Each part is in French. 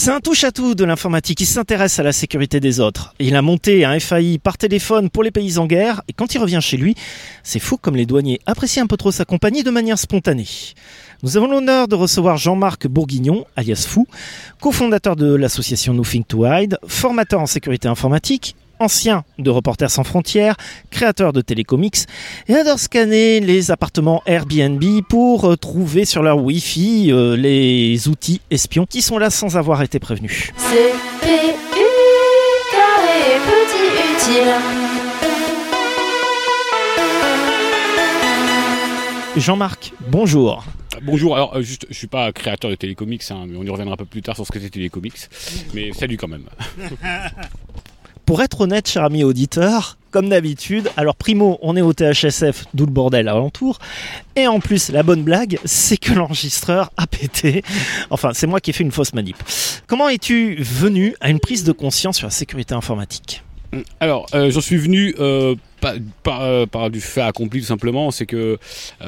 C'est un touche-à-tout de l'informatique qui s'intéresse à la sécurité des autres. Il a monté un FAI par téléphone pour les pays en guerre et quand il revient chez lui, c'est fou comme les douaniers apprécient un peu trop sa compagnie de manière spontanée. Nous avons l'honneur de recevoir Jean-Marc Bourguignon, alias Fou, cofondateur de l'association Nothing to Hide, formateur en sécurité informatique, ancien de Reporters sans frontières, créateur de Télécomix et adore scanner les appartements Airbnb pour trouver sur leur Wi-Fi les outils espions qui sont là sans avoir été prévenus. CPU carré petit utile. Jean-Marc, bonjour. Bonjour, alors juste, je suis pas créateur de Télécomix, mais on y reviendra un peu plus tard sur ce que c'est Télécomix, mais salut quand même. Pour être honnête, cher ami auditeur, comme d'habitude, alors primo, on est au THSF, d'où le bordel alentour, et en plus, la bonne blague, c'est que l'enregistreur a pété. Enfin, c'est moi qui ai fait une fausse manip. Comment es-tu venu à une prise de conscience sur la sécurité informatique ? Alors, j'en suis venu par du fait accompli tout simplement, c'est que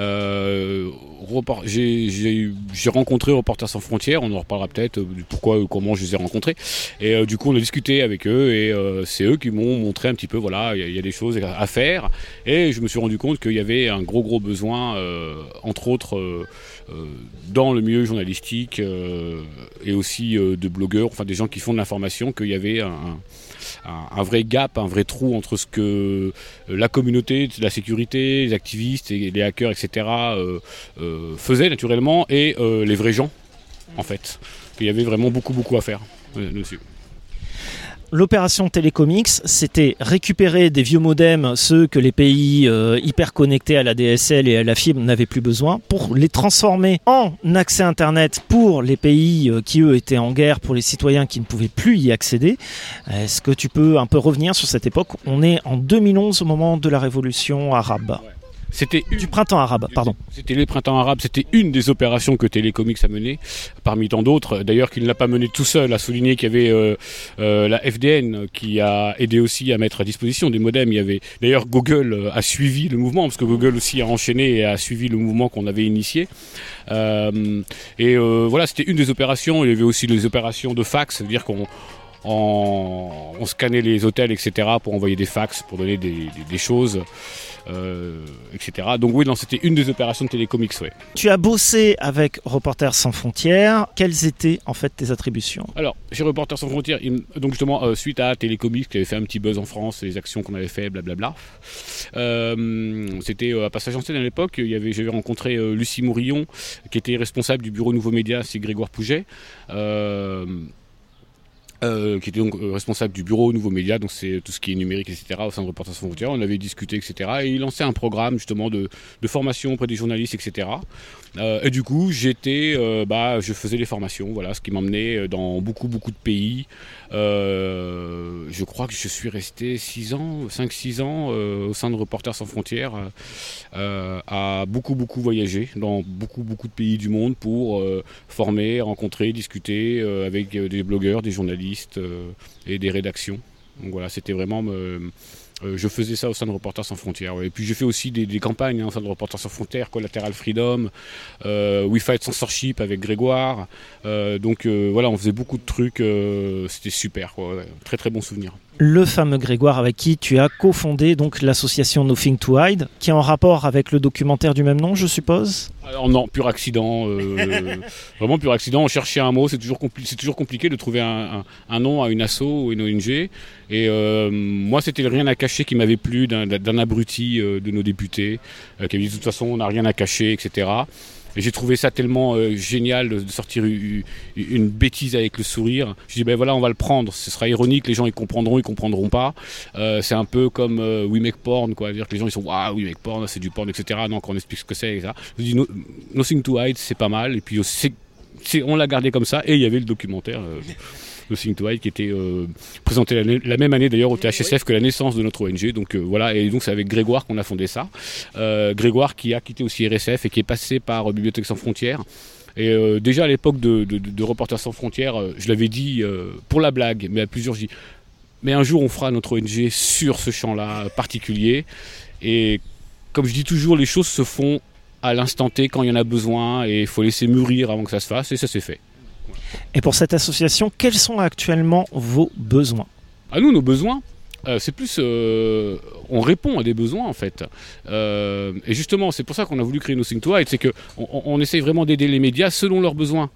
j'ai rencontré Reporters sans frontières, on en reparlera peut-être du pourquoi ou comment je les ai rencontrés, et du coup on a discuté avec eux et c'est eux qui m'ont montré un petit peu, voilà, il y a des choses à faire, et je me suis rendu compte qu'il y avait un gros besoin, entre autres dans le milieu journalistique et aussi de blogueurs, enfin des gens qui font de l'information, qu'il y avait un vrai gap, un vrai trou entre ce que la communauté de la sécurité, les activistes et les hackers, etc. Faisaient naturellement et les vrais gens, en fait. Il y avait vraiment beaucoup à faire dessus. L'opération Télécomix, c'était récupérer des vieux modems, ceux que les pays hyper connectés à la DSL et à la fibre n'avaient plus besoin, pour les transformer en accès Internet pour les pays qui, eux, étaient en guerre, pour les citoyens qui ne pouvaient plus y accéder. Est-ce que tu peux un peu revenir sur cette époque ? On est en 2011 au moment de la révolution arabe. Ouais. Du printemps arabe, pardon. C'était les printemps arabes, c'était une des opérations que Télécomix a menées, parmi tant d'autres. D'ailleurs, qu'il ne l'a pas menée tout seul, à souligner qu'il y avait la FDN qui a aidé aussi à mettre à disposition des modems. Il y avait, d'ailleurs, Google a suivi le mouvement, parce que Google aussi a enchaîné et a suivi le mouvement qu'on avait initié. Voilà, c'était une des opérations. Il y avait aussi les opérations de fax, c'est-à-dire on scannait les hôtels, etc., pour envoyer des fax, pour donner des choses, etc. Donc oui, c'était une des opérations de Télécomix, ouais. Tu as bossé avec Reporters sans frontières. Quelles étaient en fait tes attributions ? Alors, chez Reporters sans frontières, donc justement, suite à Télécomix, qui avait fait un petit buzz en France, les actions qu'on avait fait, blablabla, c'était à Passage en scène à l'époque, j'avais rencontré Lucie Mourillon, qui était responsable du bureau Nouveaux Médias, c'est Grégoire Pouget, qui était donc responsable du bureau Nouveaux Médias, donc c'est tout ce qui est numérique, etc., au sein de Reporters sans frontières. On avait discuté, etc., et il lançait un programme justement de formation auprès des journalistes, etc. Et du coup, je faisais les formations, voilà, ce qui m'emmenait dans beaucoup de pays. Je crois que je suis resté 5-6 ans au sein de Reporters sans frontières, à beaucoup voyager dans beaucoup de pays du monde pour former, rencontrer, discuter avec des blogueurs, des journalistes et des rédactions. Donc voilà, c'était vraiment... je faisais ça au sein de Reporters sans frontières. Ouais. Et puis j'ai fait aussi des campagnes au sein de Reporters sans frontières, Collateral Freedom, We Fight Censorship avec Grégoire. Voilà, on faisait beaucoup de trucs. C'était super, quoi. Ouais. Très bon souvenir. Le fameux Grégoire avec qui tu as cofondé donc l'association Nothing to Hide, qui est en rapport avec le documentaire du même nom, je suppose ? Alors non, pur accident, vraiment pur accident. On cherchait un mot, c'est toujours compliqué de trouver un nom à une asso ou une ONG. Et moi, c'était le rien à cacher qui m'avait plu d'un abruti de nos députés, qui avait dit de toute façon, on n'a rien à cacher, etc. Et j'ai trouvé ça tellement génial de sortir une bêtise avec le sourire. Je dis, voilà, on va le prendre. Ce sera ironique, les gens ils comprendront pas. C'est un peu comme We Make Porn, quoi. C'est-à-dire que les gens ils sont, waouh, We Make Porn, c'est du porn, etc. Non, quand on explique ce que c'est, etc. Je dis, Nothing to Hide, c'est pas mal. Et puis on l'a gardé comme ça. Et il y avait le documentaire Nothing to Hide qui était présenté la même année d'ailleurs au THSF que la naissance de notre ONG. Donc voilà, et donc c'est avec Grégoire qu'on a fondé ça. Grégoire qui a quitté aussi RSF et qui est passé par Bibliothèques sans frontières. Et déjà à l'époque de Reporters sans frontières, je l'avais dit pour la blague, mais à plusieurs, je dis, mais un jour on fera notre ONG sur ce champ-là particulier. Et comme je dis toujours, les choses se font à l'instant T quand il y en a besoin et il faut laisser mûrir avant que ça se fasse, et ça s'est fait. Et pour cette association, quels sont actuellement vos besoins ? À nous, nos besoins, c'est plus... on répond à des besoins, en fait. Et justement, c'est pour ça qu'on a voulu créer Nothing to Hide, c'est qu'on essaye vraiment d'aider les médias selon leurs besoins.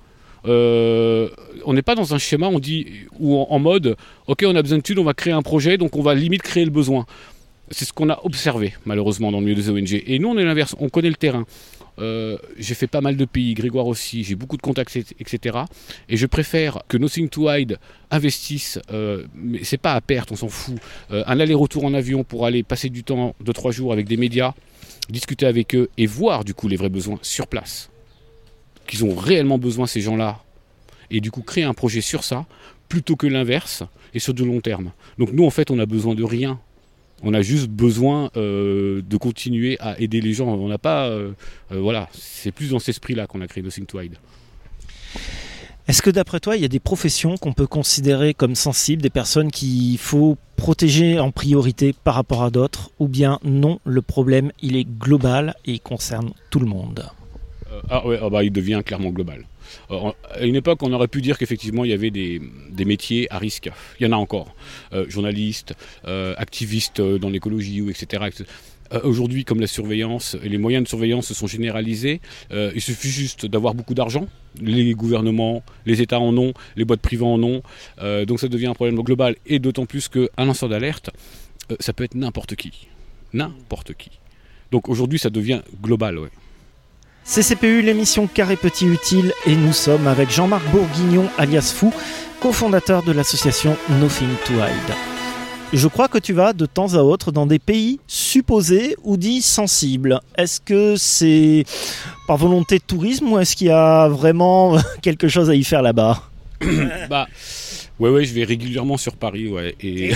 On n'est pas dans un schéma, on dit, ou en mode, ok, on a besoin de thunes, on va créer un projet, donc on va limite créer le besoin. C'est ce qu'on a observé, malheureusement, dans le milieu des ONG. Et nous, on est l'inverse, on connaît le terrain. J'ai fait pas mal de pays, Grégoire aussi, j'ai beaucoup de contacts, etc. Et je préfère que Nothing to Hide investisse, mais c'est pas à perte, on s'en fout, un aller-retour en avion pour aller passer du temps de 3 jours avec des médias, discuter avec eux et voir du coup les vrais besoins sur place. Qu'ils ont réellement besoin, ces gens-là, et du coup créer un projet sur ça, plutôt que l'inverse, et sur du long terme. Donc nous, en fait, on n'a besoin de rien. On a juste besoin de continuer à aider les gens. On n'a pas... voilà, c'est plus dans cet esprit-là qu'on a créé Nothing to Hide. Est-ce que d'après toi, il y a des professions qu'on peut considérer comme sensibles, des personnes qu'il faut protéger en priorité par rapport à d'autres, ou bien non, le problème, il est global et il concerne tout le monde ? Il devient clairement global. À une époque, on aurait pu dire qu'effectivement, il y avait des métiers à risque. Il y en a encore. Journalistes, activistes dans l'écologie, etc. Aujourd'hui, comme la surveillance et les moyens de surveillance se sont généralisés, il suffit juste d'avoir beaucoup d'argent. Les gouvernements, les États en ont, les boîtes privées en ont. Donc ça devient un problème global. Et d'autant plus qu'un lanceur d'alerte, ça peut être n'importe qui. N'importe qui. Donc aujourd'hui, ça devient global, ouais. CCPU, l'émission Carré Petit Utile, et nous sommes avec Jean-Marc Bourguignon, alias Fou, cofondateur de l'association Nothing to Hide. Je crois que tu vas de temps à autre dans des pays supposés ou dits sensibles. Est-ce que c'est par volonté de tourisme ou est-ce qu'il y a vraiment quelque chose à y faire là-bas ? Ouais, je vais régulièrement sur Paris, ouais. Et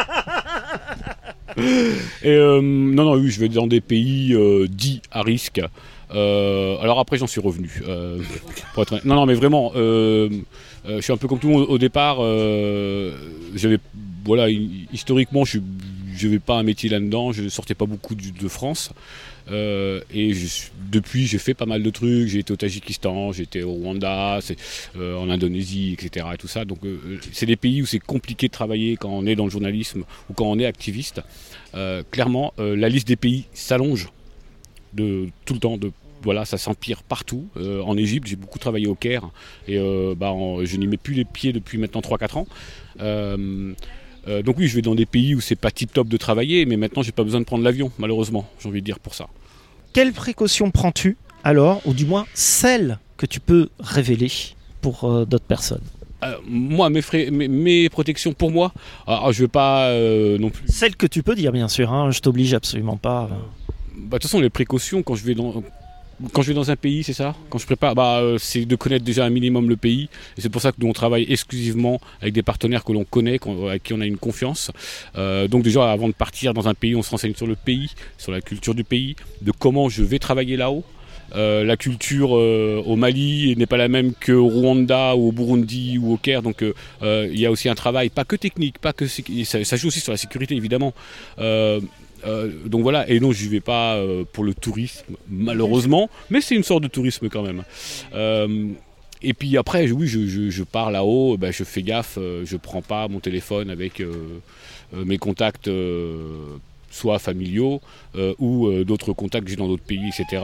oui, je vais dans des pays dits à risque. Alors après j'en suis revenu pour être... non mais vraiment je suis un peu comme tout le monde au départ. Historiquement je n'avais pas un métier là-dedans, je ne sortais pas beaucoup de France, et depuis j'ai fait pas mal de trucs. J'ai été au Tadjikistan, j'ai été au Rwanda, en Indonésie, etc. et tout ça. Donc c'est des pays où c'est compliqué de travailler quand on est dans le journalisme ou quand on est activiste. Clairement la liste des pays s'allonge de tout le temps, ça s'empire partout. En Égypte, j'ai beaucoup travaillé au Caire et je n'y mets plus les pieds depuis maintenant 3-4 ans. Donc oui, je vais dans des pays où c'est pas tip top de travailler, mais maintenant j'ai pas besoin de prendre l'avion, malheureusement, j'ai envie de dire pour ça. Quelles précautions prends-tu alors, ou du moins celles que tu peux révéler pour d'autres personnes ? Moi, mes protections pour moi, je vais pas non plus. Celles que tu peux dire, bien sûr, hein, je t'oblige absolument pas. De toute façon, les précautions quand je vais dans un pays, c'est ça. Quand je prépare, c'est de connaître déjà un minimum le pays. Et c'est pour ça que nous on travaille exclusivement avec des partenaires que l'on connaît, avec qui on a une confiance. Donc déjà, avant de partir dans un pays, on se renseigne sur le pays, sur la culture du pays, de comment je vais travailler là-haut. La culture au Mali n'est pas la même qu'au Rwanda ou au Burundi ou au Caire, donc il y a aussi un travail, pas que technique, ça joue aussi sur la sécurité évidemment. Donc voilà, et non, je n'y vais pas pour le tourisme, malheureusement, mais c'est une sorte de tourisme quand même. Et puis après, oui, je pars là-haut, je fais gaffe, je prends pas mon téléphone avec mes contacts, soit familiaux ou d'autres contacts que j'ai dans d'autres pays, etc.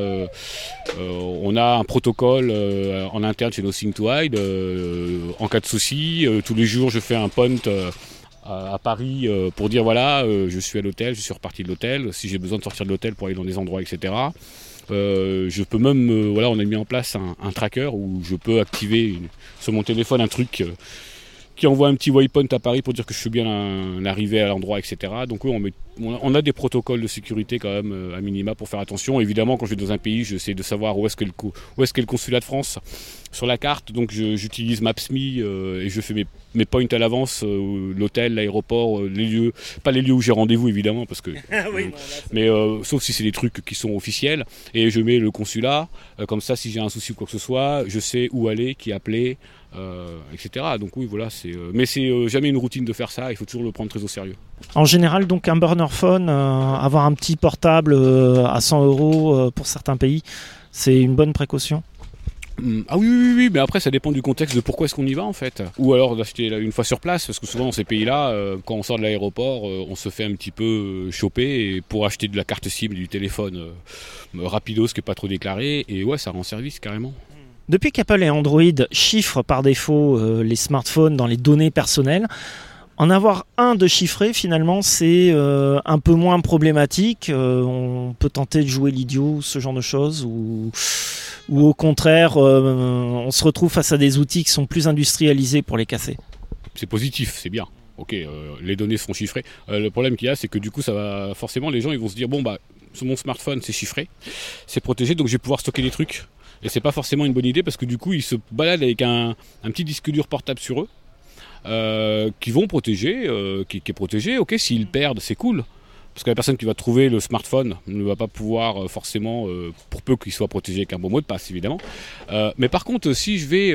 On a un protocole en interne chez Nothing to Hide. En cas de souci, tous les jours, je fais un point à Paris pour dire je suis à l'hôtel, je suis reparti de l'hôtel, si j'ai besoin de sortir de l'hôtel pour aller dans des endroits, etc. Je peux même, on a mis en place un tracker où je peux activer sur mon téléphone un truc qui envoie un petit waypoint à Paris pour dire que je suis bien arrivé à l'endroit, etc. Donc oui, on a des protocoles de sécurité quand même à minima pour faire attention. Évidemment, quand je vais dans un pays, j'essaie de savoir où est-ce qu'est le consulat de France sur la carte. Donc j'utilise Maps.me et je fais mes points à l'avance, l'hôtel, l'aéroport, les lieux, pas les lieux où j'ai rendez-vous évidemment, parce que mais sauf si c'est des trucs qui sont officiels, et je mets le consulat, comme ça si j'ai un souci ou quoi que ce soit, je sais où aller, qui appeler, etc. Donc oui, voilà, mais c'est jamais une routine de faire ça, il faut toujours le prendre très au sérieux. En général, donc un burner phone, avoir un petit portable à 100 € pour certains pays, c'est une bonne précaution. Ah oui, mais après ça dépend du contexte de pourquoi est-ce qu'on y va en fait. Ou alors d'acheter une fois sur place, parce que souvent dans ces pays-là, quand on sort de l'aéroport, on se fait un petit peu choper et pour acheter de la carte SIM du téléphone rapidos qui n'est pas trop déclaré, et ouais, ça rend service carrément. Depuis qu'Apple et Android chiffrent par défaut les smartphones dans les données personnelles, en avoir un de chiffré, finalement, c'est un peu moins problématique. On peut tenter de jouer l'idiot, ce genre de choses, ou au contraire, on se retrouve face à des outils qui sont plus industrialisés pour les casser. C'est positif, c'est bien. Ok, les données seront chiffrées. Le problème qu'il y a, c'est que du coup, ça va forcément, les gens ils vont se dire bon bah sur mon smartphone c'est chiffré, c'est protégé, donc je vais pouvoir stocker des trucs. Et c'est pas forcément une bonne idée parce que du coup ils se baladent avec un petit disque dur portable sur eux. Qui vont protéger, qui est protégé. Ok, s'ils perdent, c'est cool. Parce que la personne qui va trouver le smartphone ne va pas pouvoir forcément, pour peu qu'il soit protégé avec un bon mot de passe, évidemment. Mais par contre, si je vais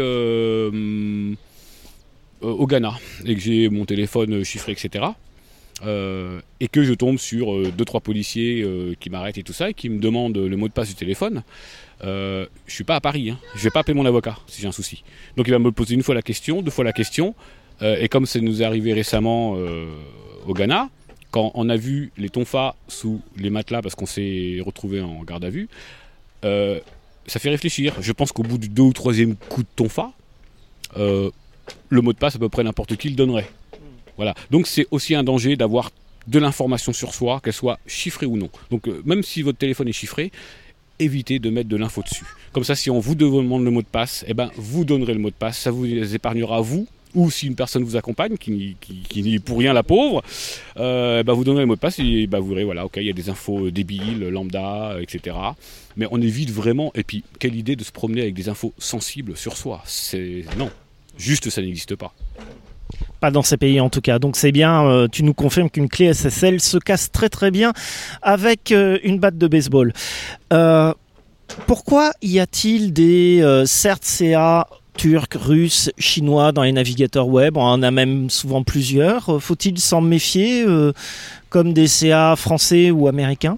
au Ghana et que j'ai mon téléphone chiffré, etc., et que je tombe sur 2-3 policiers qui m'arrêtent et tout ça, et qui me demandent le mot de passe du téléphone, je suis pas à Paris. Hein. Je vais pas appeler mon avocat si j'ai un souci. Donc il va me poser une fois la question, 2 fois la question. Et comme ça nous est arrivé récemment au Ghana, quand on a vu les tonfas sous les matelas parce qu'on s'est retrouvé en garde à vue, ça fait réfléchir. Je pense qu'au bout du 2 ou 3e coup de tonfa, le mot de passe à peu près n'importe qui le donnerait. Voilà. Donc c'est aussi un danger d'avoir de l'information sur soi, qu'elle soit chiffrée ou non. Donc même si votre téléphone est chiffré, évitez de mettre de l'info dessus. Comme ça, si on vous demande le mot de passe, vous donnerez le mot de passe, ça vous épargnera vous. Ou si une personne vous accompagne, qui n'y est pour rien la pauvre, vous donnerez le mot de passe et vous verrez, voilà, ok, il y a des infos débiles, lambda, etc. Mais on évite vraiment, et puis quelle idée de se promener avec des infos sensibles sur soi. Non, juste ça n'existe pas. Pas dans ces pays en tout cas, donc c'est bien, tu nous confirmes qu'une clé SSL se casse très très bien avec une batte de baseball. Pourquoi y a-t-il des CERT-CA turcs, russes, chinois dans les navigateurs web? On en a même souvent plusieurs. Faut-il s'en méfier comme des CA français ou américains?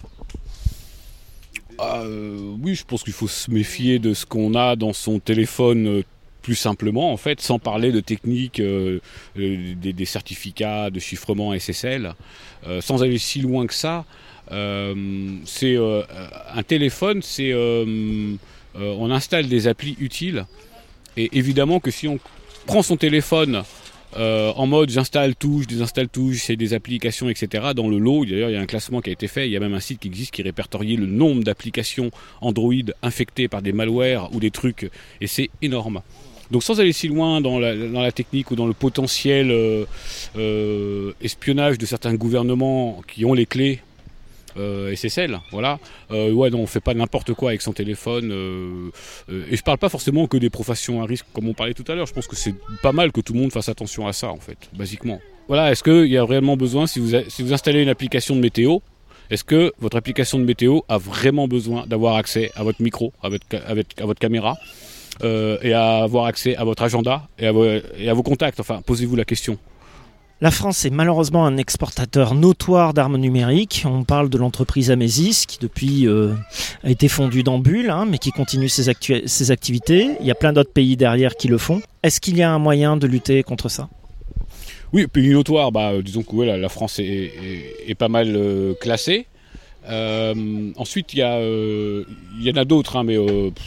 Oui, je pense qu'il faut se méfier de ce qu'on a dans son téléphone plus simplement, en fait, sans parler de techniques, des certificats de chiffrement SSL, sans aller si loin que ça. C'est un téléphone, on installe des applis utiles. Et évidemment que si on prend son téléphone en mode j'installe tout, je désinstalle tout, j'essaie des applications, etc. Dans le lot, d'ailleurs il y a un classement qui a été fait, il y a même un site qui existe qui répertorie le nombre d'applications Android infectées par des malwares ou des trucs, et c'est énorme. Donc sans aller si loin dans la technique ou dans le potentiel espionnage de certains gouvernements qui ont les clés SSL, voilà. Ouais, non, on fait pas n'importe quoi avec son téléphone. Et je parle pas forcément que des professions à risque, comme on parlait tout à l'heure. Je pense que c'est pas mal que tout le monde fasse attention à ça, en fait, basiquement. Voilà, est-ce qu'il y a réellement besoin, si vous installez une application de météo, est-ce que votre application de météo a vraiment besoin d'avoir accès à votre micro, à votre caméra, et à avoir accès à votre agenda et à vos contacts? Enfin, posez-vous la question. La France est malheureusement un exportateur notoire d'armes numériques. On parle de l'entreprise Amesis qui depuis a été fondue dans Bulle, mais qui continue ses activités. Il y a plein d'autres pays derrière qui le font. Est-ce qu'il y a un moyen de lutter contre ça ? Oui, pays notoire, disons que ouais, la France est pas mal classée. Ensuite, il y en a d'autres, mais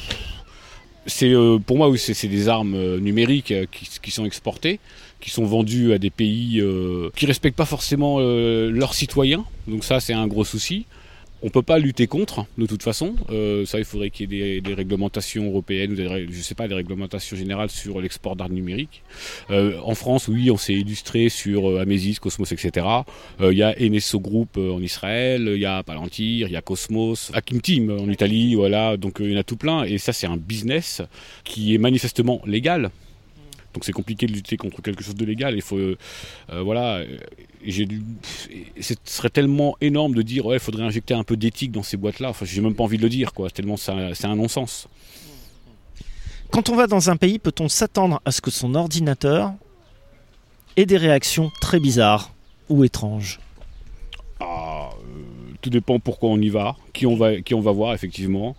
pour moi, oui, c'est des armes numériques qui sont exportées, qui sont vendues à des pays qui ne respectent pas forcément leurs citoyens. Donc ça, c'est un gros souci. On ne peut pas lutter contre, de toute façon. Ça, il faudrait qu'il y ait des réglementations européennes, ou des réglementations générales sur l'export d'armes numériques. En France, oui, on s'est illustré sur Amesis, Cosmos, etc. Il y a Eneso Group en Israël, il y a Palantir, il y a Cosmos, Hakim Team en Italie, voilà. Donc il y en a tout plein. Et ça, c'est un business qui est manifestement légal. Donc c'est compliqué de lutter contre quelque chose de légal. Il faut, voilà. Ce serait tellement énorme de dire il faudrait injecter un peu d'éthique dans ces boîtes-là. Enfin, j'ai même pas envie de le dire, quoi. Tellement c'est un non-sens. Quand on va dans un pays, peut-on s'attendre à ce que son ordinateur ait des réactions très bizarres ou étranges ? De tout dépend pourquoi on y va, qui on va voir effectivement.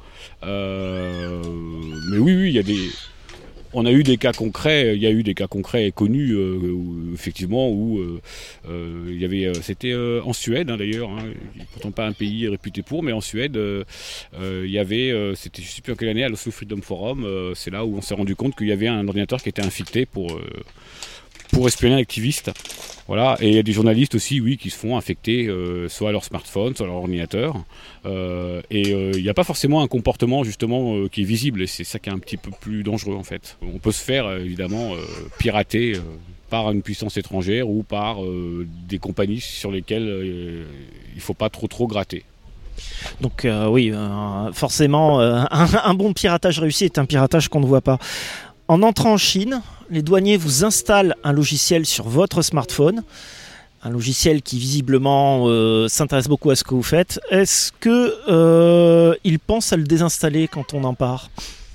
Mais oui, on a eu des cas concrets, il y a eu des cas concrets et connus effectivement où il y avait, c'était en Suède d'ailleurs, pourtant pas un pays réputé pour, mais en Suède il y avait, c'était je sais plus en quelle année, à l'Oslo Freedom Forum, c'est là où on s'est rendu compte qu'il y avait un ordinateur qui était infecté pour espionner un activiste. Voilà, et il y a des journalistes aussi, oui, qui se font infecter soit à leur smartphone, soit à leur ordinateur. Il n'y a pas forcément un comportement justement qui est visible, et c'est ça qui est un petit peu plus dangereux en fait. On peut se faire évidemment pirater par une puissance étrangère ou par des compagnies sur lesquelles il ne faut pas trop gratter. Donc oui, forcément, un bon piratage réussi est un piratage qu'on ne voit pas. En entrant en Chine, les douaniers vous installent un logiciel sur votre smartphone, un logiciel qui visiblement s'intéresse beaucoup à ce que vous faites. Est-ce qu'ils pensent à le désinstaller quand on en part ?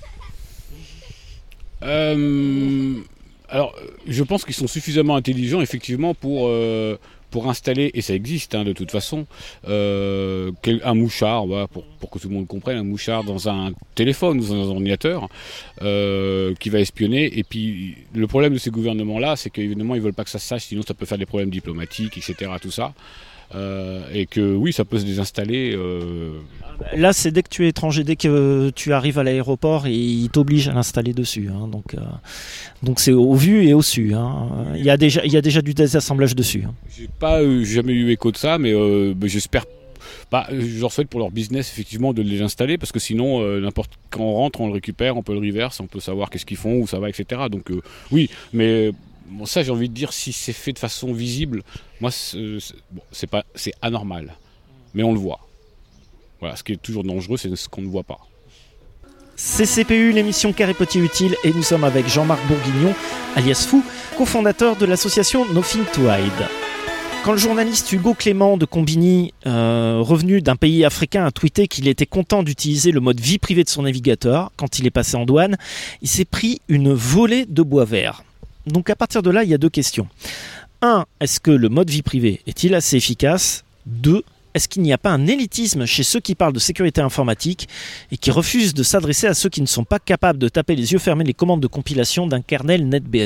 Alors, je pense qu'ils sont suffisamment intelligents effectivement pour installer, et ça existe de toute façon, un mouchard, voilà, pour que tout le monde comprenne, un mouchard dans un téléphone ou dans un ordinateur qui va espionner. Et puis le problème de ces gouvernements-là, c'est qu'évidemment ils veulent pas que ça se sache, sinon ça peut faire des problèmes diplomatiques, etc. Tout ça. Et que oui, ça peut se désinstaller. Là, c'est dès que tu es étranger, dès que tu arrives à l'aéroport, ils t'obligent à l'installer dessus. Donc c'est au vu et au su. Il y a déjà du désassemblage dessus. J'ai jamais eu écho de ça, mais j'espère. Je leur souhaite pour leur business effectivement de les installer, parce que sinon quand on rentre, on le récupère, on peut le reverse, on peut savoir qu'est-ce qu'ils font, où ça va, etc. Donc oui, mais bon, ça j'ai envie de dire, si c'est fait de façon visible, moi c'est anormal, mais on le voit. Voilà, ce qui est toujours dangereux, c'est ce qu'on ne voit pas. CCPU, l'émission Carré Petit Utile, et nous sommes avec Jean-Marc Bourguignon, alias Fou, cofondateur de l'association Nothing to Hide. Quand le journaliste Hugo Clément de Combini, revenu d'un pays africain, a tweeté qu'il était content d'utiliser le mode vie privée de son navigateur quand il est passé en douane, il s'est pris une volée de bois vert. Donc à partir de là, il y a deux questions. 1. Est-ce que le mode vie privée est-il assez efficace ? 2. Est-ce qu'il n'y a pas un élitisme chez ceux qui parlent de sécurité informatique et qui refusent de s'adresser à ceux qui ne sont pas capables de taper les yeux fermés les commandes de compilation d'un kernel NetBSD ?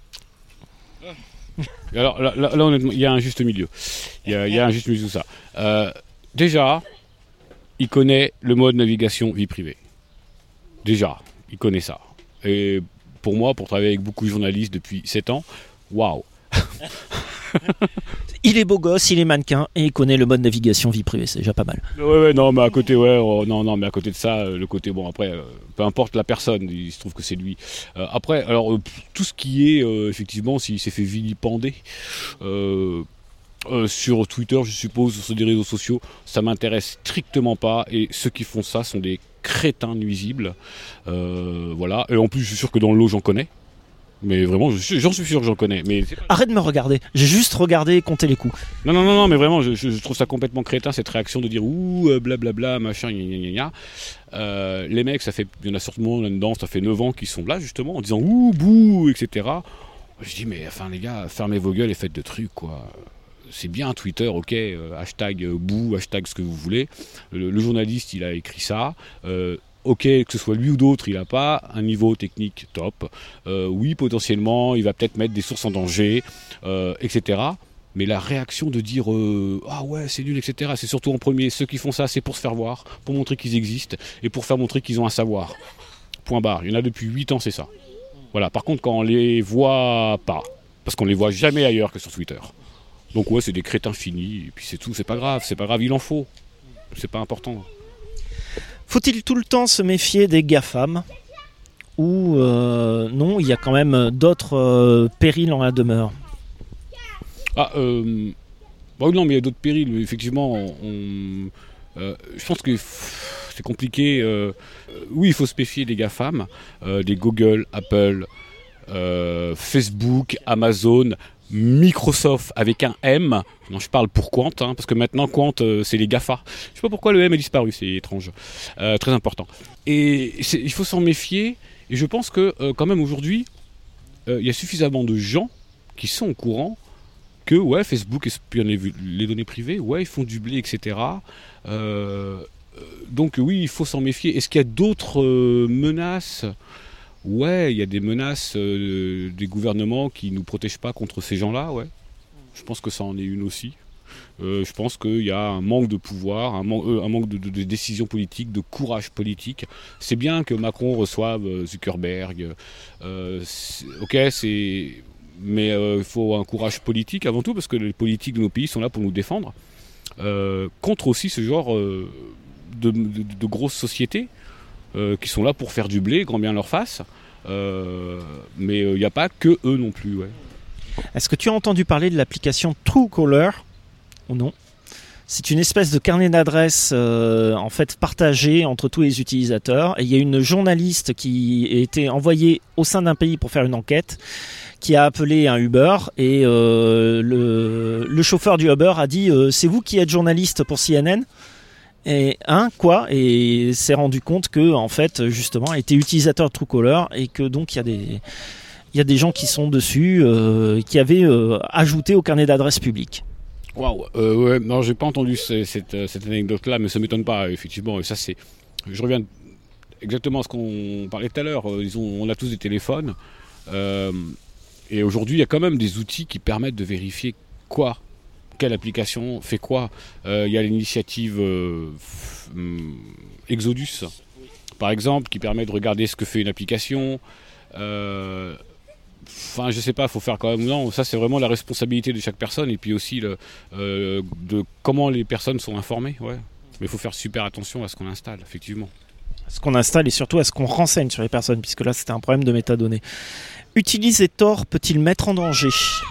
Alors là, honnêtement, il y a un juste milieu. Il y a un juste milieu tout ça. Déjà, il connaît le mode navigation vie privée. Déjà, il connaît ça. Et pour moi, pour travailler avec beaucoup de journalistes depuis 7 ans, waouh. Il est beau gosse, il est mannequin et il connaît le mode navigation vie privée, c'est déjà pas mal. Ouais, non, mais à côté, mais à côté de ça, le côté, bon, après, peu importe la personne, il se trouve que c'est lui. Après, alors, tout ce qui est, effectivement, s'il s'est fait vilipender sur Twitter, je suppose, sur des réseaux sociaux, ça m'intéresse strictement pas, et ceux qui font ça sont des crétins nuisibles. Voilà, et en plus, je suis sûr que dans le lot, j'en connais. Mais vraiment, j'en suis sûr que j'en connais. Mais arrête de me regarder, j'ai juste regardé et compté les coups. Non, mais vraiment, je trouve ça complètement crétin, cette réaction de dire ouh, blablabla, machin, gna. Les mecs, il y en a sûrement là-dedans, ça fait 9 ans qu'ils sont là, justement, en disant ouh, bouh, etc. Je dis, mais enfin, les gars, fermez vos gueules et faites de trucs, quoi. C'est bien Twitter, ok, hashtag bouh, hashtag ce que vous voulez. Le journaliste, il a écrit ça. Ok, que ce soit lui ou d'autres, il n'a pas un niveau technique top. Oui, potentiellement, il va peut-être mettre des sources en danger, etc. Mais la réaction de dire ah ouais, c'est nul, etc. C'est surtout en premier, ceux qui font ça, c'est pour se faire voir, pour montrer qu'ils existent et pour faire montrer qu'ils ont un savoir. Point barre. Il y en a depuis 8 ans, c'est ça. Voilà. Par contre, quand on les voit pas, parce qu'on les voit jamais ailleurs que sur Twitter. Donc ouais, c'est des crétins finis. Et puis c'est tout. C'est pas grave, il en faut. C'est pas important. Faut-il tout le temps se méfier des GAFAM ? Ou non, il y a quand même d'autres périls en la demeure ? Non, mais il y a d'autres périls. Effectivement, je pense que c'est compliqué. Oui, il faut se méfier des GAFAM, des Google, Apple, Facebook, Amazon, Microsoft avec un M. Non, je parle pour Quant, parce que maintenant Quant, c'est les GAFA. Je sais pas pourquoi le M a disparu, c'est étrange. Très important. Et il faut s'en méfier. Et je pense que quand même aujourd'hui, il y a suffisamment de gens qui sont au courant que ouais, Facebook espionne les données privées, ouais, ils font du blé, etc. Donc oui, il faut s'en méfier. Est-ce qu'il y a d'autres menaces ? Ouais, il y a des menaces des gouvernements qui ne nous protègent pas contre ces gens-là, ouais. Je pense que ça en est une aussi. Je pense qu'il y a un manque de pouvoir, un manque de décision politique, de courage politique. C'est bien que Macron reçoive Zuckerberg. Mais il faut un courage politique avant tout, parce que les politiques de nos pays sont là pour nous défendre. Contre aussi ce genre de grosses sociétés qui sont là pour faire du blé, grand bien leur face. Mais il n'y a pas que eux non plus. Ouais. Est-ce que tu as entendu parler de l'application Truecaller ou non ? C'est une espèce de carnet d'adresses en fait partagé entre tous les utilisateurs. Et il y a une journaliste qui a été envoyée au sein d'un pays pour faire une enquête, qui a appelé un Uber et le chauffeur du Uber a dit c'est vous qui êtes journaliste pour CNN ? Et et s'est rendu compte que en fait justement était utilisateur de Truecaller et que donc il y a des gens qui sont dessus qui avaient ajouté au carnet d'adresses public. Waouh, ouais, non, j'ai pas entendu cette anecdote-là, mais ça m'étonne pas, effectivement. Et ça, je reviens exactement à ce qu'on parlait tout à l'heure. On a tous des téléphones, et aujourd'hui, il y a quand même des outils qui permettent de vérifier quelle application fait quoi. Il y a l'initiative Exodus, par exemple, qui permet de regarder ce que fait une application. Enfin, je sais pas, il faut faire quand même. Non, ça c'est vraiment la responsabilité de chaque personne, et puis aussi de comment les personnes sont informées. Ouais. Mais il faut faire super attention à ce qu'on installe, effectivement. À ce qu'on installe et surtout à ce qu'on renseigne sur les personnes, puisque là c'était un problème de métadonnées. Utiliser Tor peut-il mettre en danger ?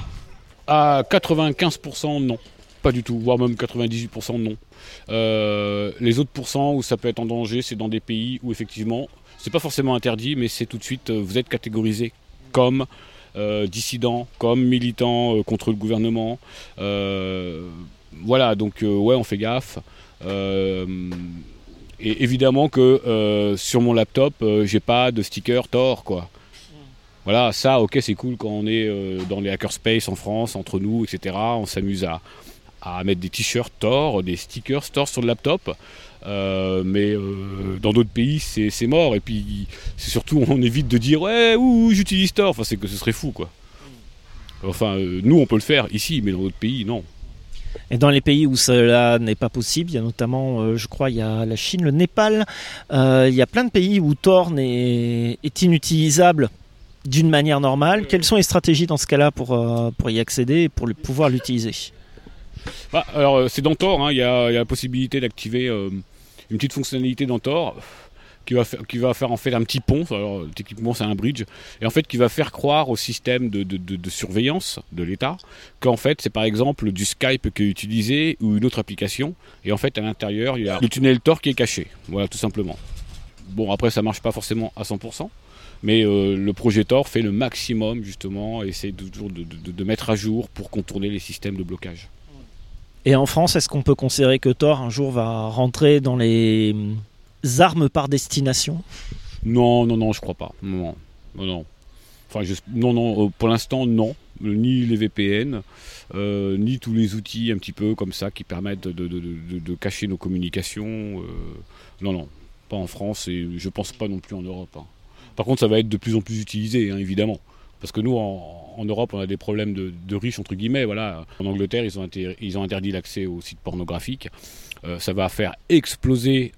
À 95% non, pas du tout, voire même 98% non. Les autres pourcents où ça peut être en danger, c'est dans des pays où effectivement, c'est pas forcément interdit, mais c'est tout de suite, vous êtes catégorisé comme dissident, comme militant contre le gouvernement. Voilà, donc ouais, on fait gaffe. Et évidemment que sur mon laptop, j'ai pas de sticker Tor, quoi. Voilà, ça, ok, c'est cool quand on est dans les hackerspace en France, entre nous, etc. On s'amuse à mettre des t-shirts Tor, des stickers Tor sur le laptop. Mais dans d'autres pays, c'est mort. Et puis, c'est surtout, on évite de dire « Ouais, j'utilise Tor ». Enfin, c'est que ce serait fou, quoi. Enfin, nous, on peut le faire ici, mais dans d'autres pays, non. Et dans les pays où cela n'est pas possible, il y a notamment, je crois, il y a la Chine, le Népal. Il y a plein de pays où Tor est inutilisable d'une manière normale. Quelles sont les stratégies dans ce cas-là pour y accéder et pour pouvoir l'utiliser ? Alors, c'est dans Tor, hein, il y a la possibilité d'activer une petite fonctionnalité dans Tor qui va faire en fait un petit pont. Alors, techniquement, c'est un bridge, et en fait qui va faire croire au système de surveillance de l'État qu'en fait c'est par exemple du Skype qui est utilisé ou une autre application, et en fait à l'intérieur il y a le tunnel Tor qui est caché. Voilà, tout simplement. Bon, après ça marche pas forcément à 100%. Mais le projet Tor fait le maximum, justement, et essaie toujours de mettre à jour pour contourner les systèmes de blocage. Et en France, est-ce qu'on peut considérer que Tor, un jour, va rentrer dans les armes par destination ? Non, je crois pas. Non. Enfin, non, pour l'instant, non. Ni les VPN, ni tous les outils un petit peu comme ça qui permettent de cacher nos communications. Non, pas en France, et je pense pas non plus en Europe. Hein. Par contre, ça va être de plus en plus utilisé, hein, évidemment. Parce que nous, en Europe, on a des problèmes de riches, entre guillemets. Voilà. En Angleterre, ils ont interdit l'accès aux sites pornographiques. Ça va faire exploser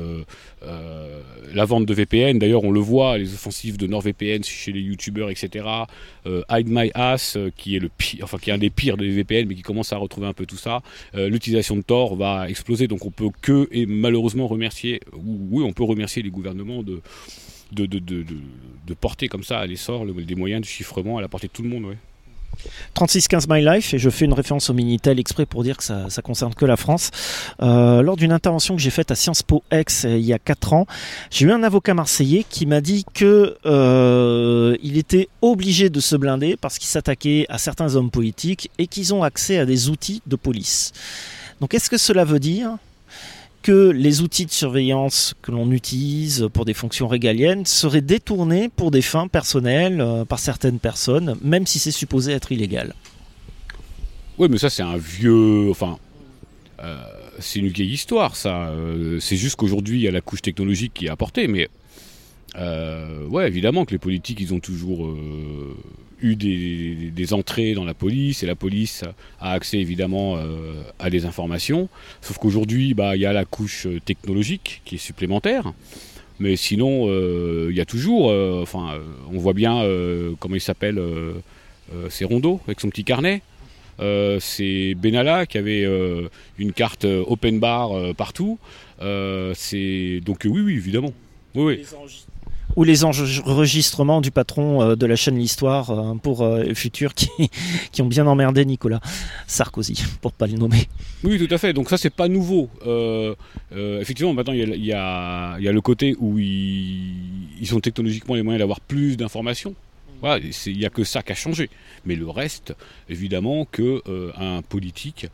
la vente de VPN. D'ailleurs, on le voit, les offensives de NordVPN chez les youtubeurs, etc. Hide My Ass, qui est le pire, enfin qui est un des pires des VPN, mais qui commence à retrouver un peu tout ça. L'utilisation de Tor va exploser. Donc on peut et malheureusement remercier les gouvernements de porter comme ça à l'essor des moyens de chiffrement à la portée de tout le monde. Ouais. 3615 My Life, et je fais une référence au Minitel exprès pour dire que ça concerne que la France. Lors d'une intervention que j'ai faite à Sciences Po Ex il y a 4 ans, j'ai eu un avocat marseillais qui m'a dit que il était obligé de se blinder parce qu'il s'attaquait à certains hommes politiques et qu'ils ont accès à des outils de police. Donc est-ce que cela veut dire que les outils de surveillance que l'on utilise pour des fonctions régaliennes seraient détournés pour des fins personnelles par certaines personnes, même si c'est supposé être illégal ? Ouais, mais ça c'est un vieux, enfin, c'est une vieille histoire, ça. C'est juste qu'aujourd'hui il y a la couche technologique qui est apportée, mais ouais, évidemment que les politiques, ils ont toujours eu des entrées dans la police, et la police a accès évidemment à des informations. Sauf qu'aujourd'hui, il y a la couche technologique qui est supplémentaire. Mais sinon, il y a toujours, on voit bien comment il s'appelle, c'est Rondeau avec son petit carnet. C'est Benalla qui avait une carte open bar partout. Donc oui, évidemment. Oui. Ou les enregistrements du patron de la chaîne L'Histoire pour Futur qui ont bien emmerdé Nicolas Sarkozy, pour pas le nommer. Oui, tout à fait. Donc ça, c'est pas nouveau. Effectivement, maintenant, il y a le côté où ils ont technologiquement les moyens d'avoir plus d'informations. Voilà, il n'y a que ça qui a changé. Mais le reste, évidemment, qu'un politique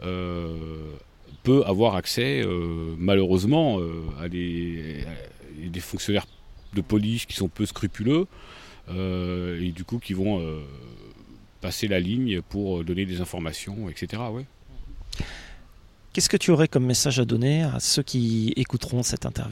peut avoir accès, malheureusement, à des fonctionnaires de police qui sont peu scrupuleux et du coup qui vont passer la ligne pour donner des informations, etc. Ouais. Qu'est-ce que tu aurais comme message à donner à ceux qui écouteront cette interview ?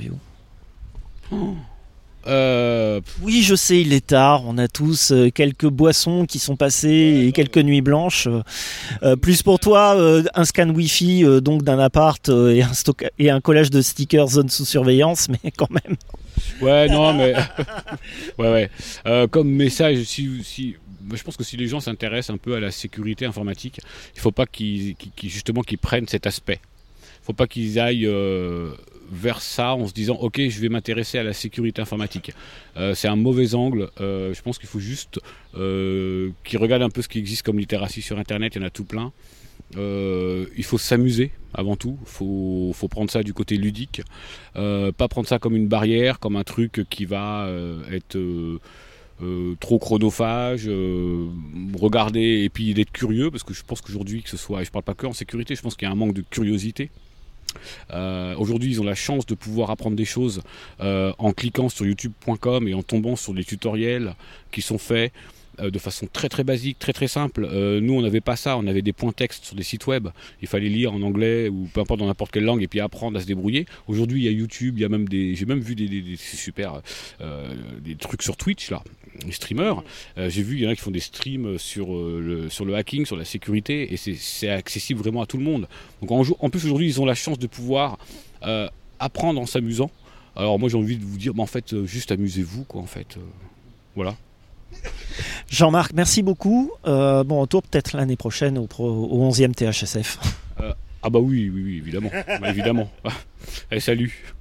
Oui, je sais, il est tard, on a tous quelques boissons qui sont passées et quelques nuits blanches. Plus pour toi, un scan Wi-Fi donc d'un appart et un collage de stickers zone sous surveillance, mais quand même. Ouais, non, mais ouais. Comme message, je pense que si les gens s'intéressent un peu à la sécurité informatique, il ne faut pas qu'ils prennent cet aspect. Il ne faut pas qu'ils aillent vers ça en se disant ok, je vais m'intéresser à la sécurité informatique. C'est un mauvais angle. Je pense qu'il faut juste qu'ils regardent un peu ce qui existe comme littératie sur Internet. Il y en a tout plein. Il faut s'amuser avant tout. Faut prendre ça du côté ludique. Pas prendre ça comme une barrière, comme un truc qui va être trop chronophage, regarder et puis d'être curieux, parce que je pense qu'aujourd'hui, et je parle pas que en sécurité, je pense qu'il y a un manque de curiosité. Aujourd'hui, ils ont la chance de pouvoir apprendre des choses en cliquant sur youtube.com et en tombant sur des tutoriels qui sont faits de façon très très basique, très très simple. Nous, on n'avait pas ça, on avait des points textes sur des sites web. Il fallait lire en anglais ou peu importe dans n'importe quelle langue et puis apprendre à se débrouiller. Aujourd'hui, il y a YouTube, il y a même j'ai même vu des super des trucs sur Twitch là, les streamers. J'ai vu il y en a qui font des streams sur le hacking, sur la sécurité et c'est accessible vraiment à tout le monde. Donc en plus aujourd'hui, ils ont la chance de pouvoir apprendre en s'amusant. Alors moi, j'ai envie de vous dire, en fait, juste amusez-vous quoi, en fait. Voilà. Jean-Marc, merci beaucoup. Bon retour peut-être l'année prochaine au 11e THSF. Ah bah oui, évidemment. Évidemment. Allez, salut.